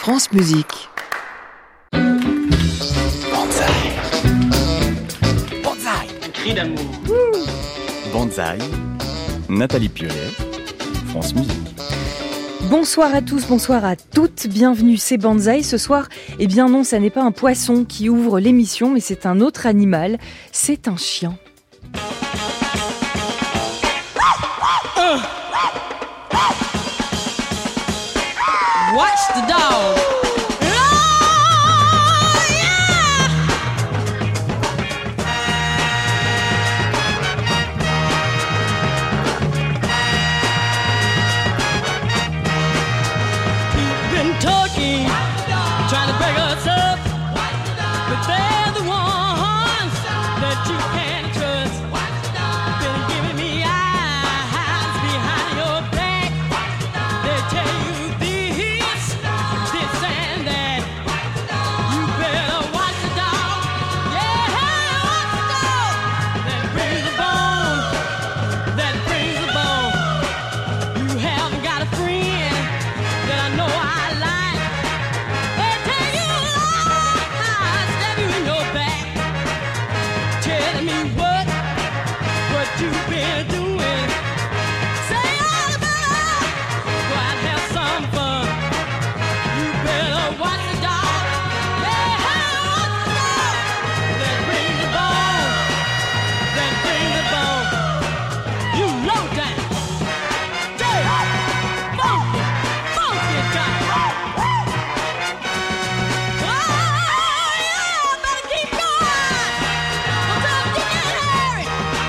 France Musique. Banzai. Banzai. Un cri d'amour. Banzai. Nathalie Piolet. France Musique. Bonsoir à tous, bonsoir à toutes, bienvenue, c'est Banzai. Ce soir, eh bien non, ça n'est pas un poisson qui ouvre l'émission, mais c'est un autre animal, c'est un chien. Watch the dog. Trying to break us up, but they're the ones that you can't trust. Been giving me eyes behind your back. They tell you this and that. You better watch the dog. Yeah, watch the dog. That brings the bone. That brings the bone. You haven't got a friend that I know I like. You've been doing. Say all about it. Go out and have some fun. You better watch the dog. Yeah, watch the dog. That brings the bone. That brings the bone. You low down. Dirty. Funky. Funky time. Oh, yeah, better keep going. What's up, you can't hurry.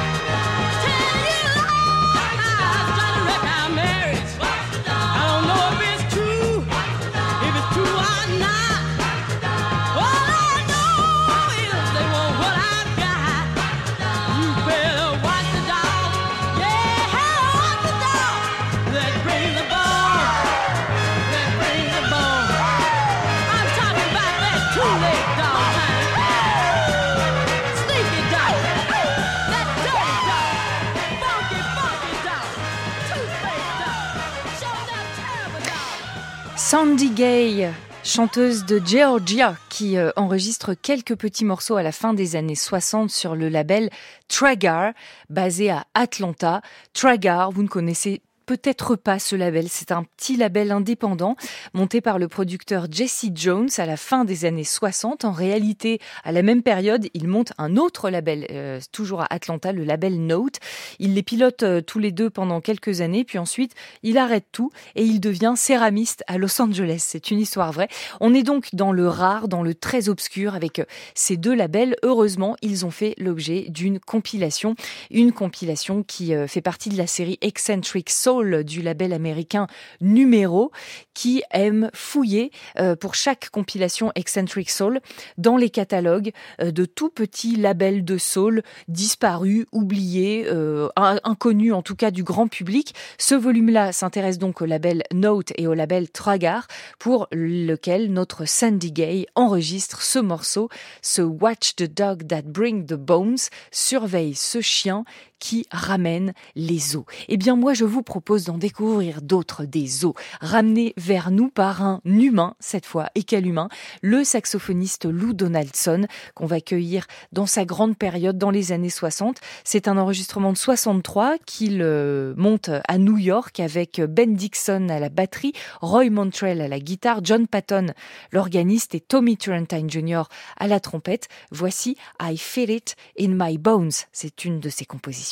Sandy Gay, chanteuse de Georgia, qui enregistre quelques petits morceaux à la fin des années 60 sur le label Tragar, basé à Atlanta. Tragar, vous ne connaissez peut-être pas ce label, c'est un petit label indépendant monté par le producteur Jesse Jones à la fin des années 60. En réalité, à la même période, il monte un autre label, toujours à Atlanta, le label Note. Il les pilote tous les deux pendant quelques années, puis ensuite, il arrête tout et il devient céramiste à Los Angeles. C'est une histoire vraie. On est donc dans le rare, dans le très obscur avec ces deux labels. Heureusement, ils ont fait l'objet d'une compilation. Une compilation qui fait partie de la série Eccentric Soul du label américain Numéro, qui aime fouiller pour chaque compilation Eccentric Soul dans les catalogues de tout petits labels de soul disparus, oubliés, inconnus en tout cas du grand public. Ce volume-là s'intéresse donc au label Note et au label Tragar, pour lequel notre Sandy Gay enregistre ce morceau, ce Watch the Dog That Bring the Bones, surveille ce chien qui ramène les os. Eh bien moi je vous propose d'en découvrir d'autres, des os, ramenés vers nous par un humain cette fois. Et quel humain? Le saxophoniste Lou Donaldson, qu'on va accueillir dans sa grande période dans les années 60. C'est un enregistrement de 63 qu'il monte à New York avec Ben Dixon à la batterie, Roy Montrell à la guitare, John Patton l'organiste et Tommy Turrentine Jr. à la trompette. Voici I Feel It in My Bones. C'est une de ses compositions.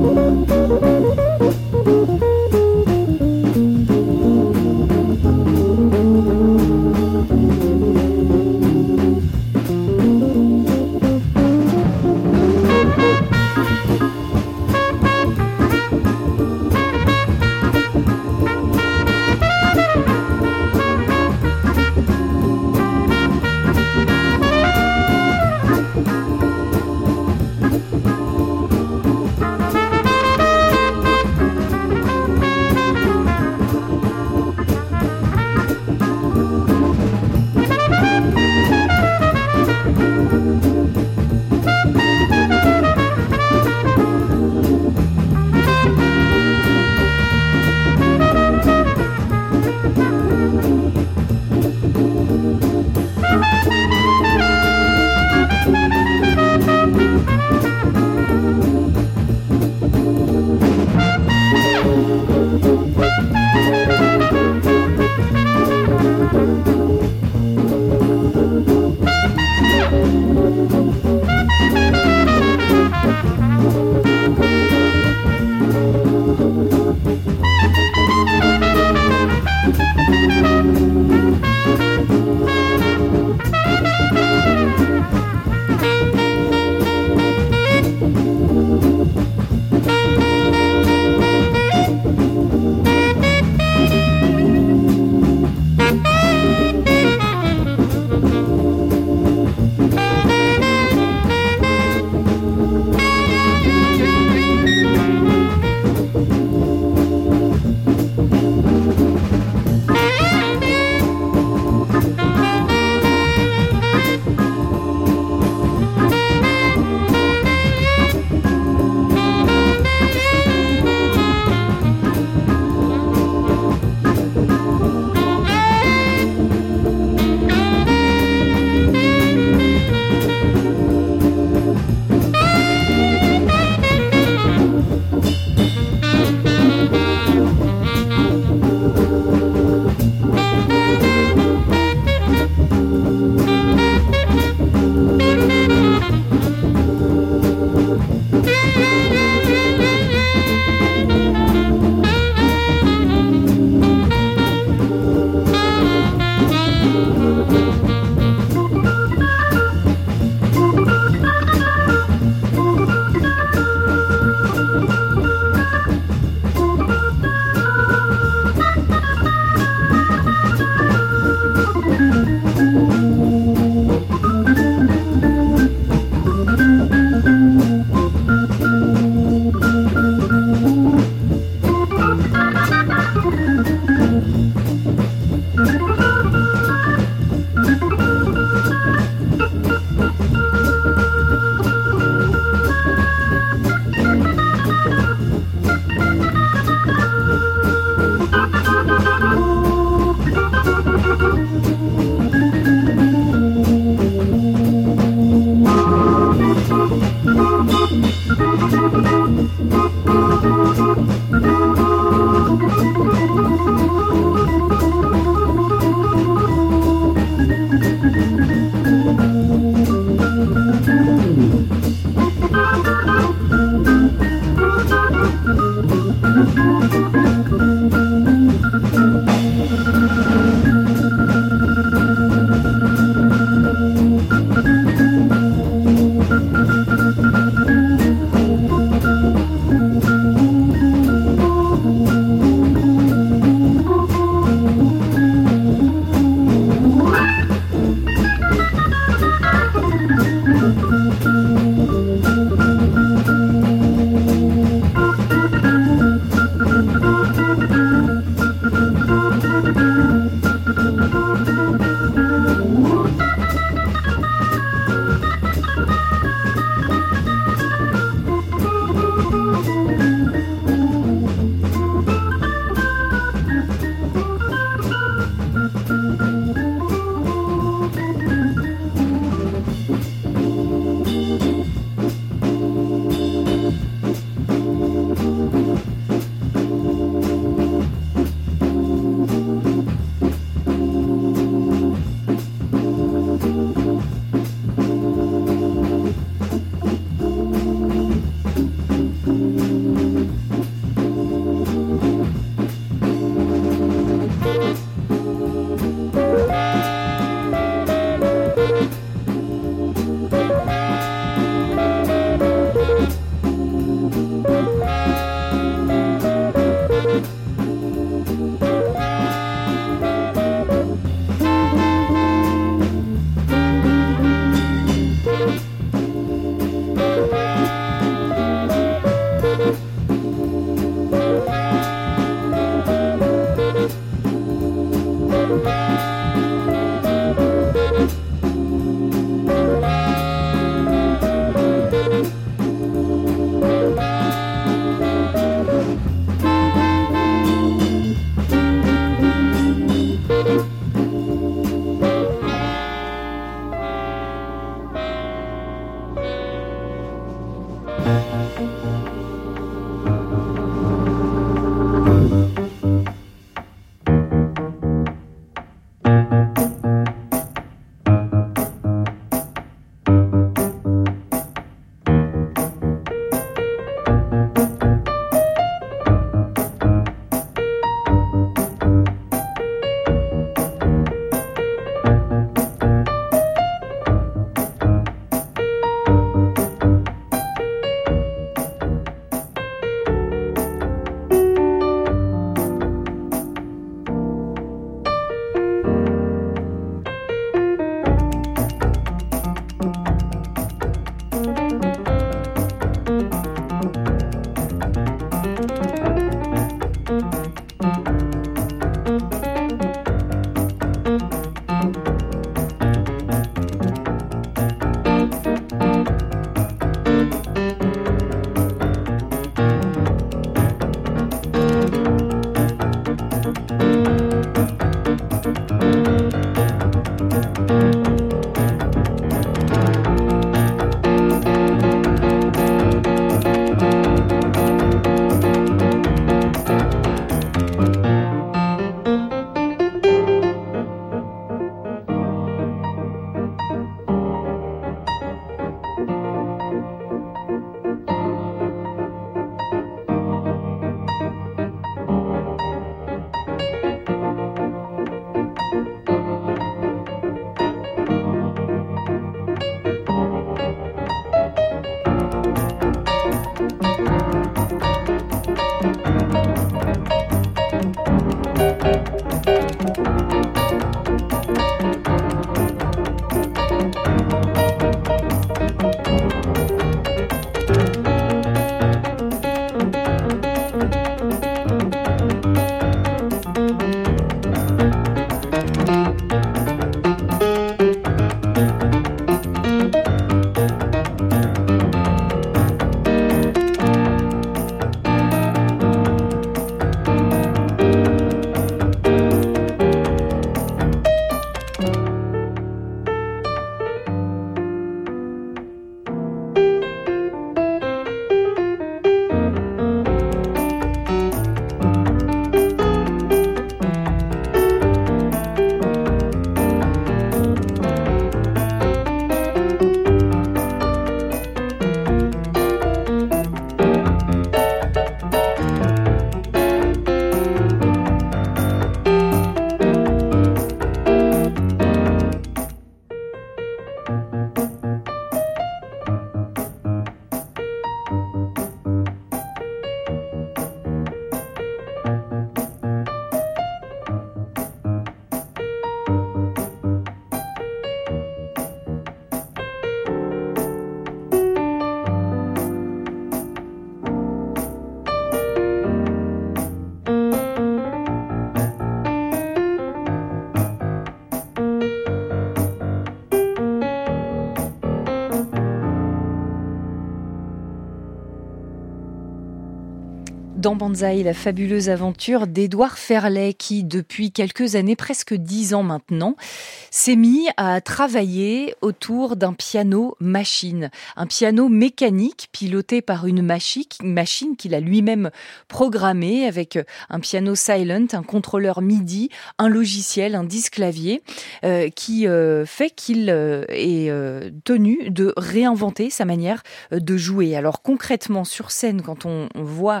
Dans Banzai, la fabuleuse aventure d'Édouard Ferlet qui, depuis quelques années, presque 10 ans maintenant, s'est mis à travailler autour d'un piano machine. Un piano mécanique piloté par une machine qu'il a lui-même programmée avec un piano silent, un contrôleur MIDI, un logiciel, un disque clavier qui fait qu'il est tenu de réinventer sa manière de jouer. Alors concrètement, sur scène, quand on voit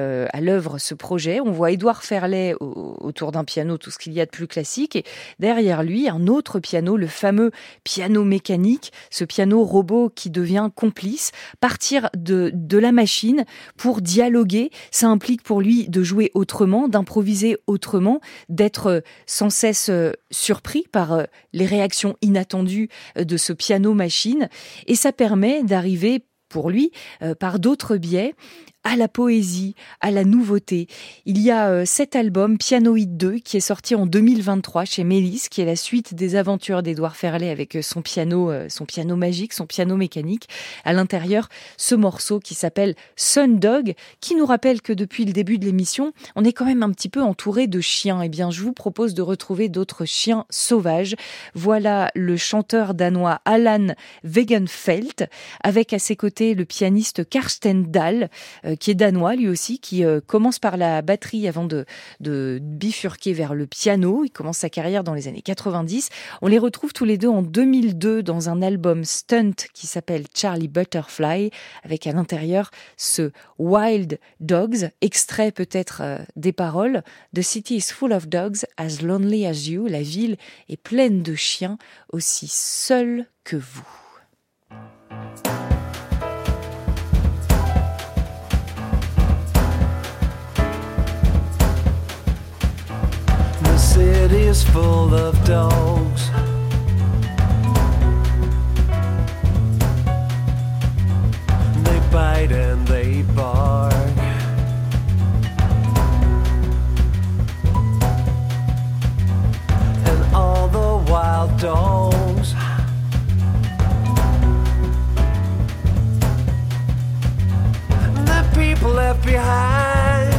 à l'œuvre ce projet, on voit Édouard Ferlet autour d'un piano, tout ce qu'il y a de plus classique, et derrière lui, un autre piano, le fameux piano mécanique, ce piano robot qui devient complice, partir de la machine pour dialoguer. Ça implique pour lui de jouer autrement, d'improviser autrement, d'être sans cesse surpris par les réactions inattendues de ce piano machine, et ça permet d'arriver pour lui, par d'autres biais, à la poésie, à la nouveauté. Il y a cet album, Pianoïde 2, qui est sorti en 2023 chez Mélis, qui est la suite des aventures d'Édouard Ferlet avec son piano magique, son piano mécanique. À l'intérieur, ce morceau qui s'appelle Sundog, qui nous rappelle que depuis le début de l'émission, on est quand même un petit peu entouré de chiens. Eh bien, je vous propose de retrouver d'autres chiens sauvages. Voilà le chanteur danois Allan Wegenfeldt, avec à ses côtés le pianiste Karsten Dahl, qui est danois lui aussi, qui commence par la batterie avant de bifurquer vers le piano. Il commence sa carrière dans les années 90. On les retrouve tous les deux en 2002 dans un album Stunt qui s'appelle Charlie Butterfly, avec à l'intérieur ce Wild Dogs, extrait peut-être des paroles. The city is full of dogs, as lonely as you. La ville est pleine de chiens, aussi seuls que vous. The city is full of dogs. They bite and they bark. And all the wild dogs the people left behind.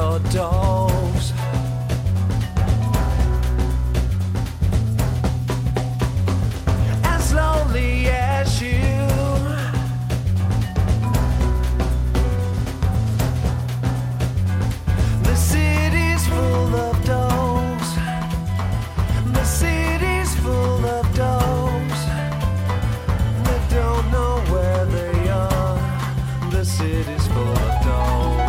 of dogs. As lonely as you. The city's full of dogs. The city's full of dogs. They don't know where they are. The city's full of dogs.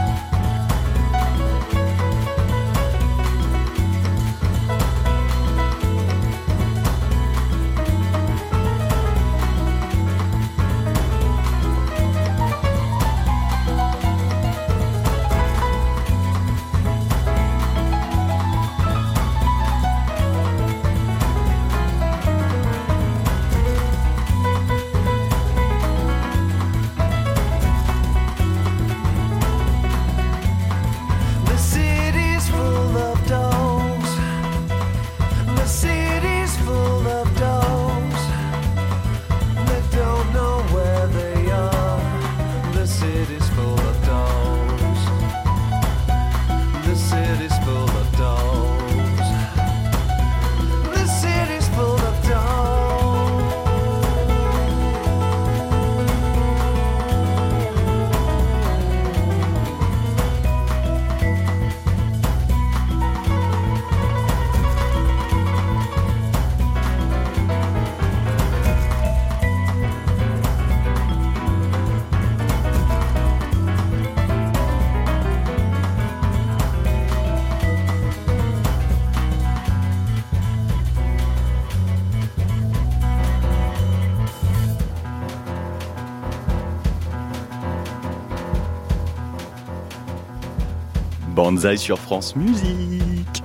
The city's full of dogs. The city's full of dogs. They don't know where they are. The city's full of dogs. The city's full of dogs. The city's full of dogs. Banzai sur France Musique.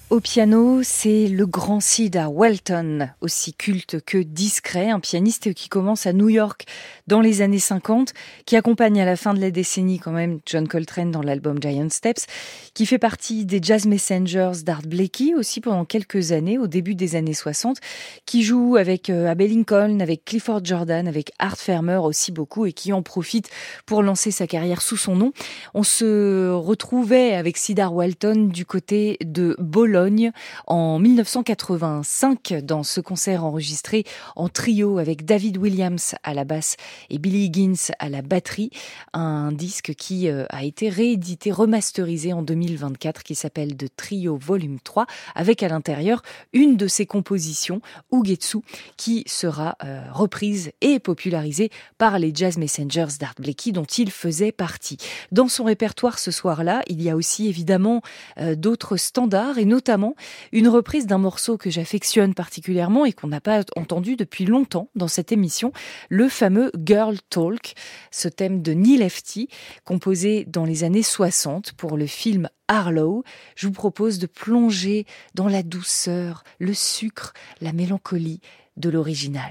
Au piano, c'est le grand Cedar Walton, aussi culte que discret, un pianiste qui commence à New York dans les années 50, qui accompagne à la fin de la décennie quand même John Coltrane dans l'album Giant Steps, qui fait partie des Jazz Messengers d'Art Blakey aussi pendant quelques années, au début des années 60, qui joue avec Abbey Lincoln, avec Clifford Jordan, avec Art Farmer aussi beaucoup et qui en profite pour lancer sa carrière sous son nom. On se retrouvait avec Cedar Walton du côté de Bologne en 1985 dans ce concert enregistré en trio avec David Williams à la basse et Billy Higgins à la batterie, un disque qui a été réédité, remasterisé en 2024 qui s'appelle The Trio Volume 3 avec à l'intérieur une de ses compositions, Ugetsu, qui sera reprise et popularisée par les Jazz Messengers d'Art Blakey dont il faisait partie. Dans son répertoire ce soir-là, il y a aussi évidemment d'autres standards et notamment une reprise d'un morceau que j'affectionne particulièrement et qu'on n'a pas entendu depuis longtemps dans cette émission, le fameux Girl Talk, ce thème de Neil Hefti, composé dans les années 60 pour le film Harlow. Je vous propose de plonger dans la douceur, le sucre, la mélancolie de l'original.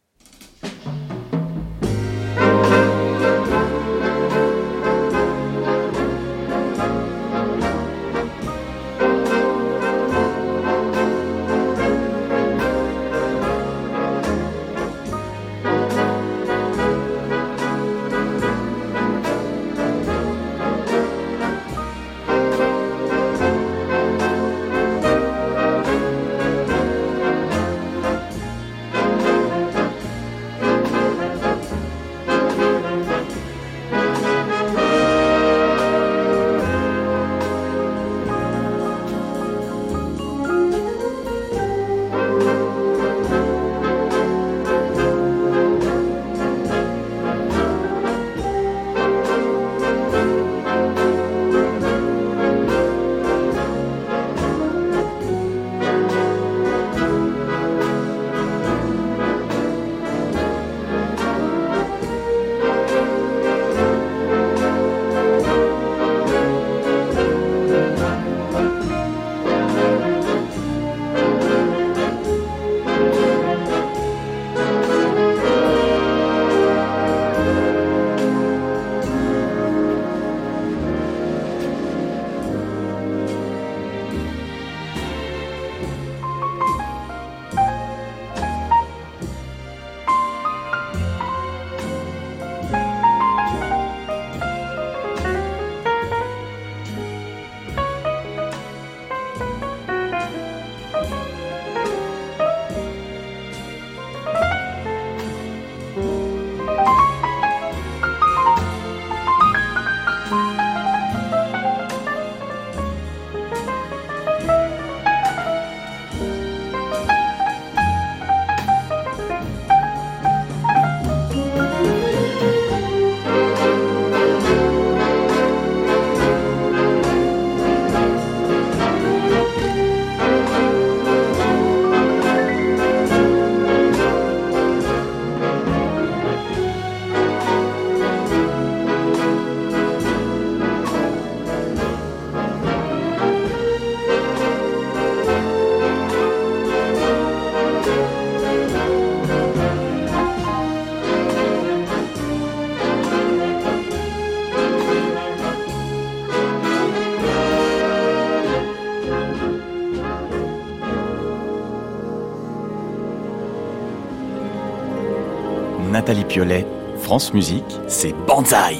Nathalie Piolet, France Musique, c'est Banzai.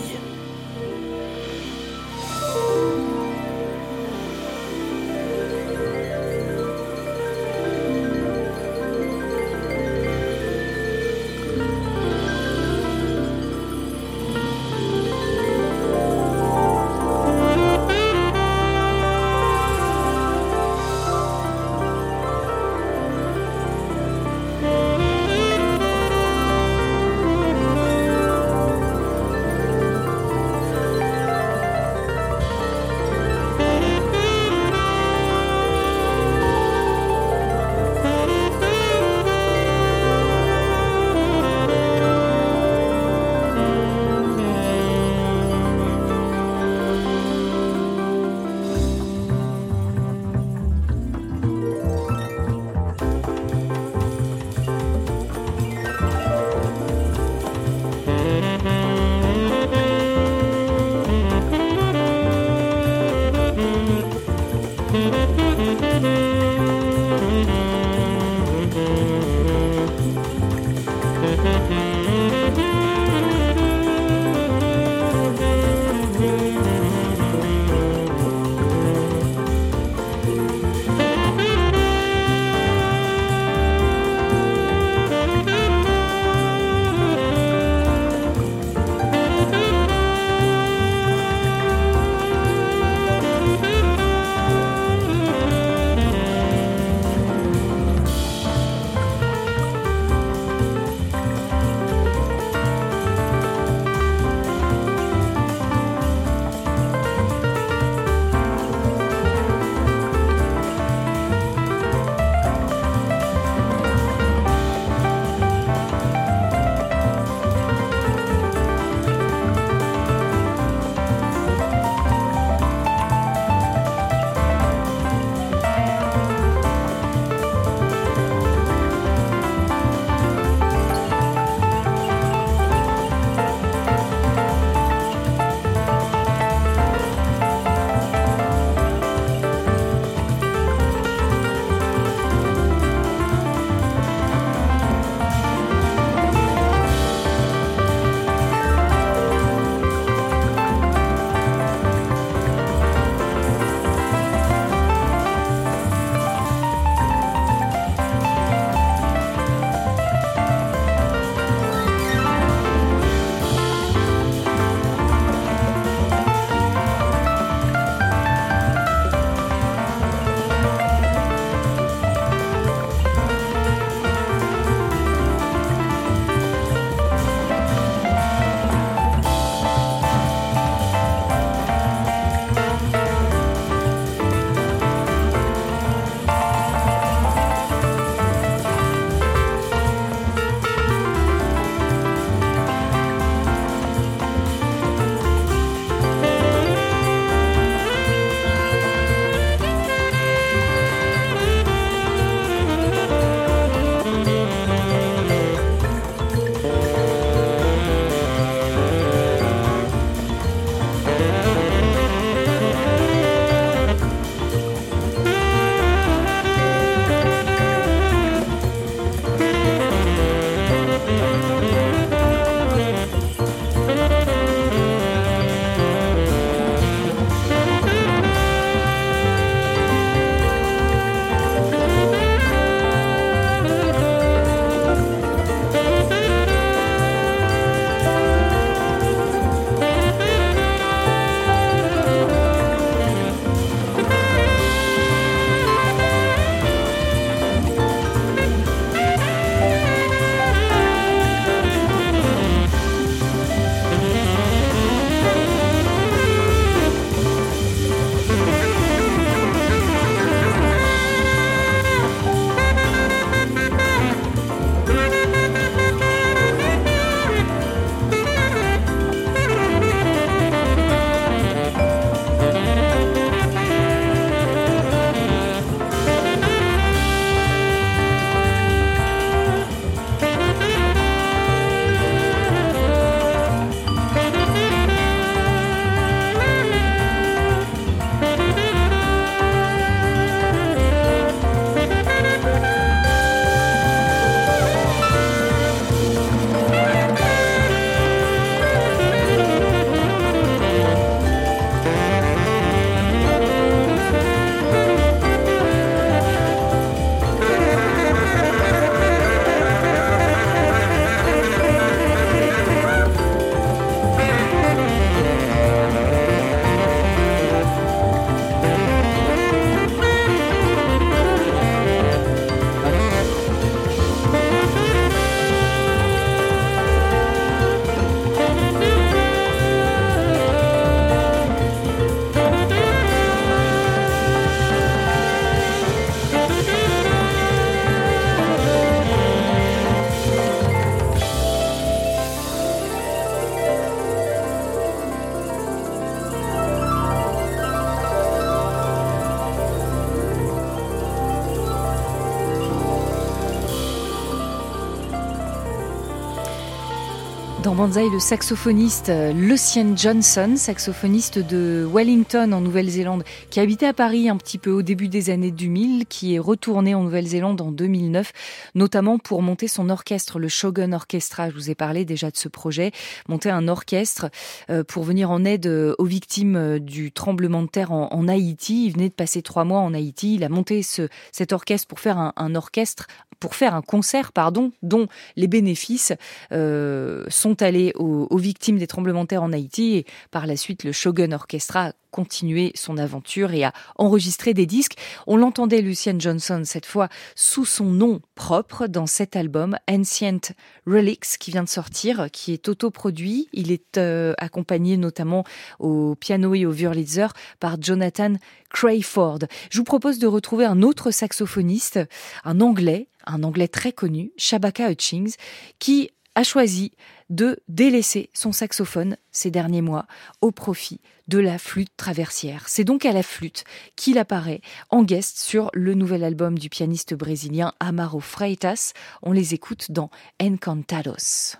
Dans Banzai, le saxophoniste Lucien Johnson, saxophoniste de Wellington en Nouvelle-Zélande, qui habitait à Paris un petit peu au début des années 2000, qui est retourné en Nouvelle-Zélande en 2009, notamment pour monter son orchestre, le Shogun Orchestra. Je vous ai parlé déjà de ce projet, monter un orchestre pour venir en aide aux victimes du tremblement de terre en Haïti. Il venait de passer 3 mois en Haïti. Il a monté cet orchestre pour faire un concert, dont les bénéfices sont allés aux victimes des tremblements de terre en Haïti, et par la suite le Shogun Orchestra a continué son aventure et a enregistré des disques. On l'entendait, Lucien Johnson, cette fois sous son nom propre dans cet album Ancient Relics qui vient de sortir, qui est autoproduit. Il est accompagné notamment au piano et au Wurlitzer par Jonathan Crayford. Je vous propose de retrouver un autre saxophoniste, un anglais très connu, Shabaka Hutchings, qui a choisi de délaisser son saxophone ces derniers mois au profit de la flûte traversière. C'est donc à la flûte qu'il apparaît en guest sur le nouvel album du pianiste brésilien Amaro Freitas. On les écoute dans Encantados.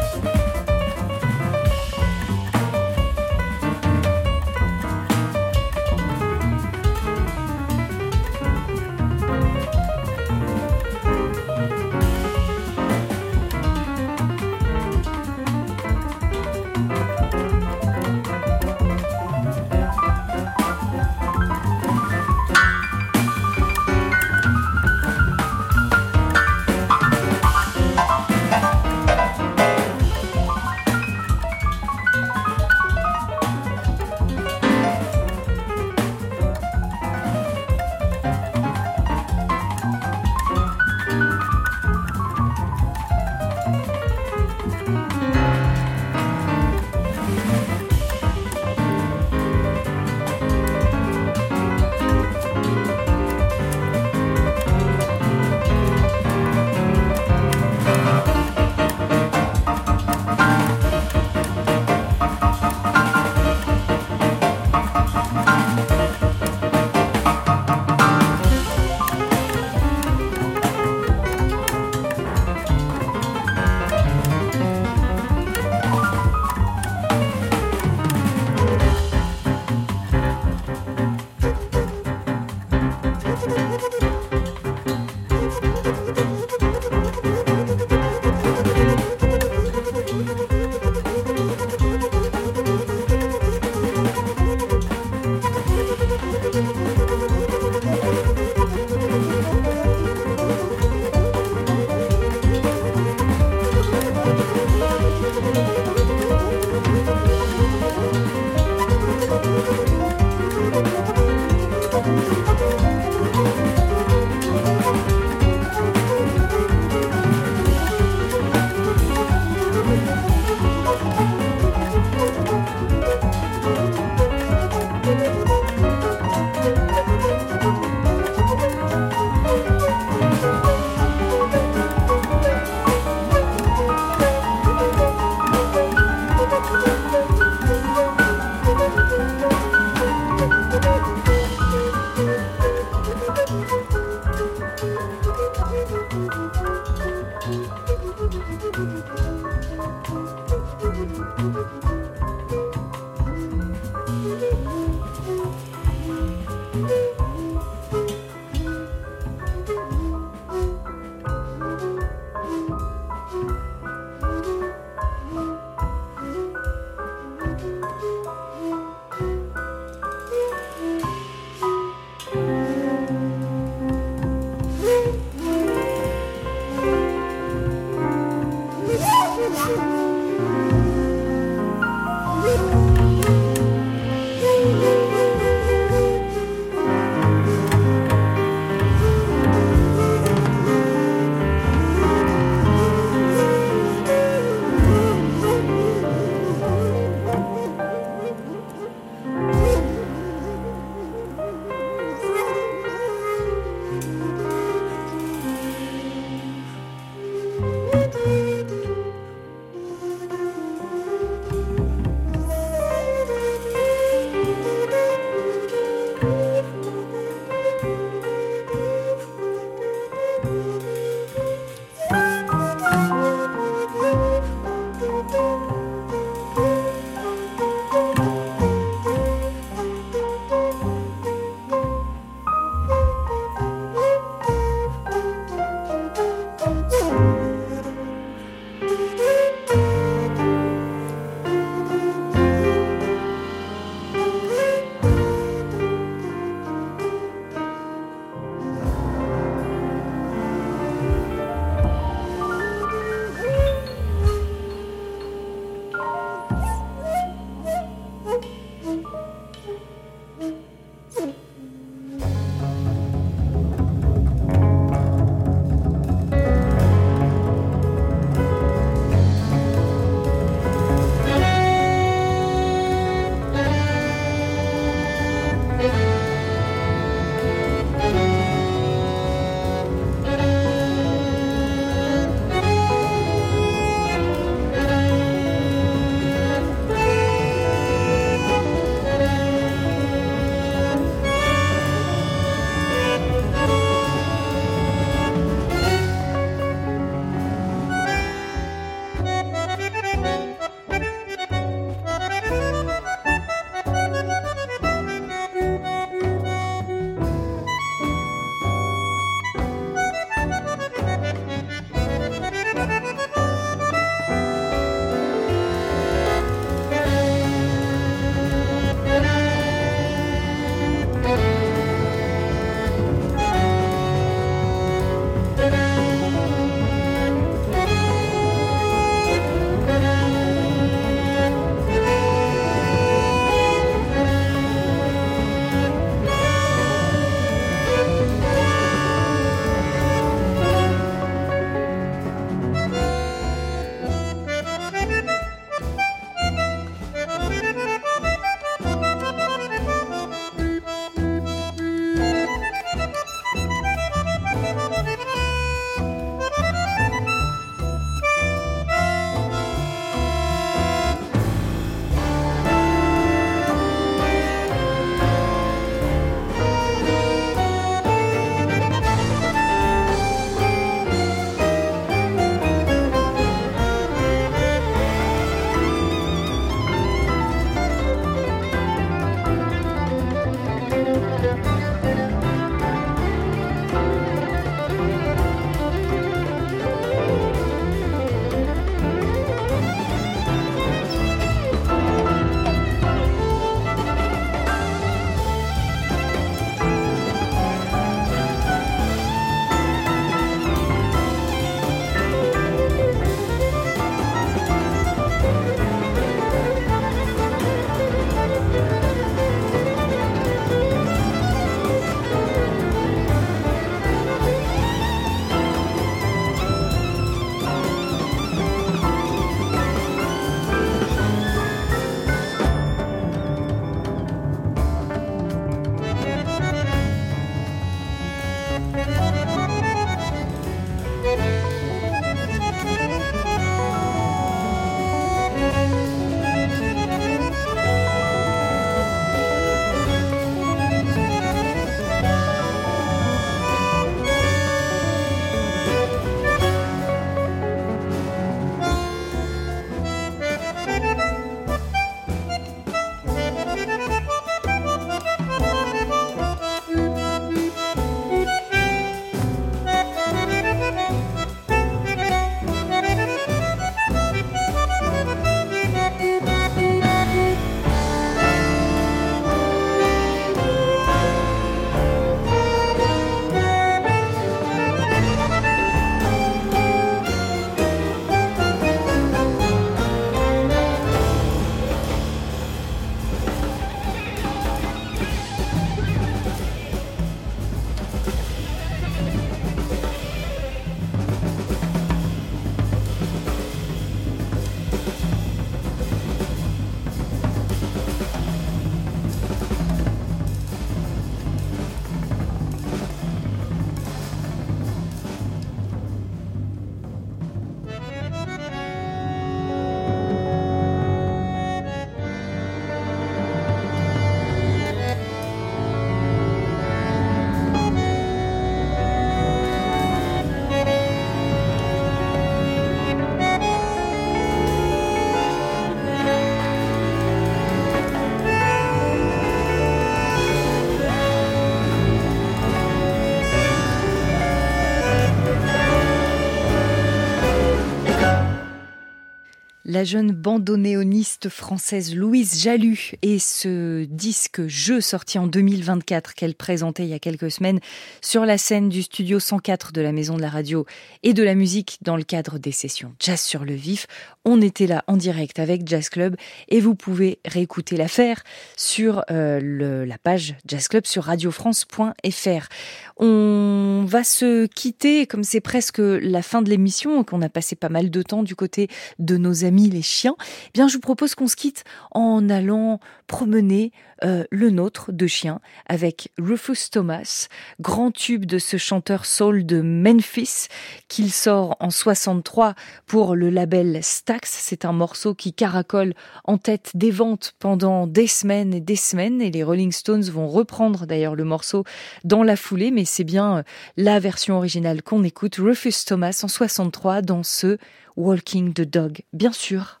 La jeune bandonéoniste française Louise Jalut et ce disque Jeu sorti en 2024 qu'elle présentait il y a quelques semaines sur la scène du studio 104 de la Maison de la Radio et de la musique dans le cadre des sessions Jazz sur le vif. On était là en direct avec Jazz Club et vous pouvez réécouter l'affaire sur la page Jazz Club sur radiofrance.fr. On va se quitter comme c'est presque la fin de l'émission, qu'on a passé pas mal de temps du côté de nos amis les chiens. Eh bien, je vous propose qu'on se quitte en allant promener le nôtre de chien avec Rufus Thomas, grand tube de ce chanteur soul de Memphis qu'il sort en 63 pour le label Stax. C'est un morceau qui caracole en tête des ventes pendant des semaines et les Rolling Stones vont reprendre d'ailleurs le morceau dans la foulée, mais c'est bien la version originale qu'on écoute, Rufus Thomas en 63 dans ce Walking the Dog, bien sûr.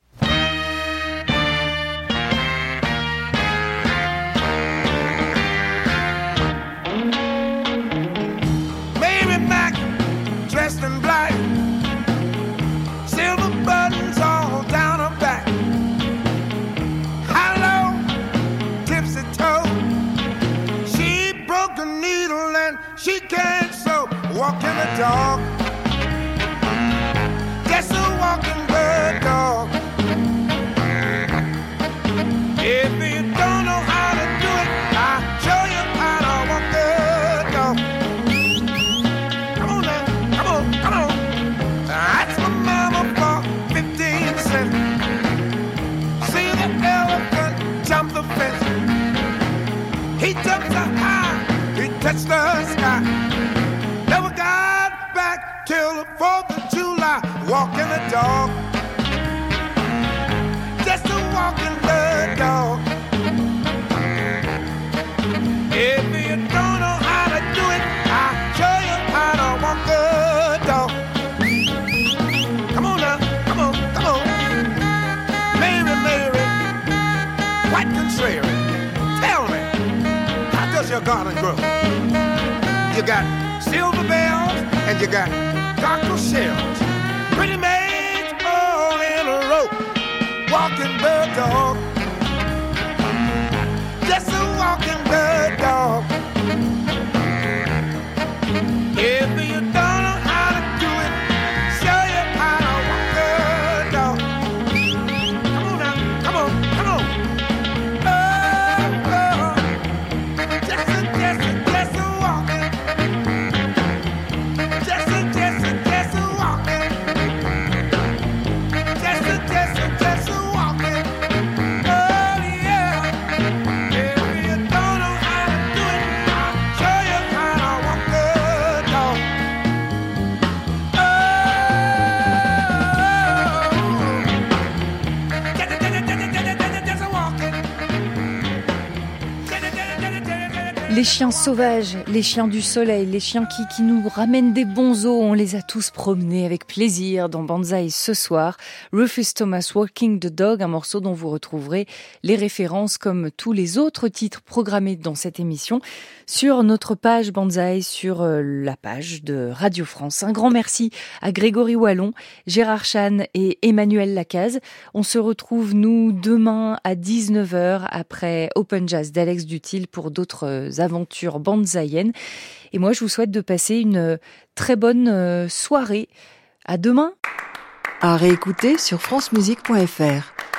Mary Mac, dressed in black, silver buttons all down her back, high-low, tipsy-toe. She broke a needle and she can't sew. Walking the dog, just a walking bird dog. If you don't know how to do it, I'll show you how to walk the dog. Come on now, come on, come on. That's my mama for 15 cents. See the elephant jump the fence. He jumped so high, he touched the sky. Never got back till the 4th of July. Walking the dog, just a walking the dog. If you don't know how to do it, I'll show you how to walk the dog. Come on now, come on, come on. Mary, Mary, quite contrary. Tell me, how does your garden grow? You got silver bells and you got cockle shells. Pretty maids all in a row, walking bird dog, just a walking bird dog. If you don't know how to do it, show you how to walk the dog. Come on now, come on, come on. Oh, oh. Just a walking. Just a walking. Just a walking. Oh yeah. If you don't know how to do it, I'll show you how to walk the dog. Oh. Just a walking. Les chiens sauvages, les chiens du soleil, les chiens qui nous ramènent des bons os, on les a tous promenés avec plaisir dans Banzai ce soir. Rufus Thomas, Walking the Dog, un morceau dont vous retrouverez les références comme tous les autres titres programmés dans cette émission sur notre page Banzai, sur la page de Radio France. Un grand merci à Grégory Wallon, Gérard Chan et Emmanuel Lacaze. On se retrouve, nous, demain à 19h après Open Jazz d'Alex Dutil pour d'autres aventures banzaiennes. Et moi, je vous souhaite de passer une très bonne soirée. À demain. À réécouter sur francemusique.fr.